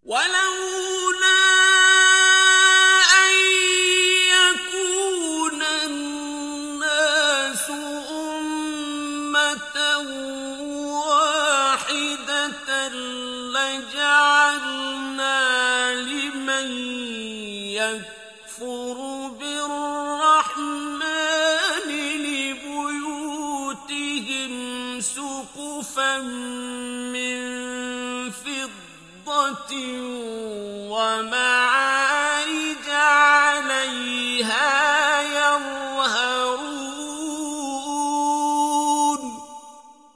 ولولا أن يكون الناس أمة واحدة لجعلنا لمن يكفر بالرحمن لبيوتهم سقفا من فضة وما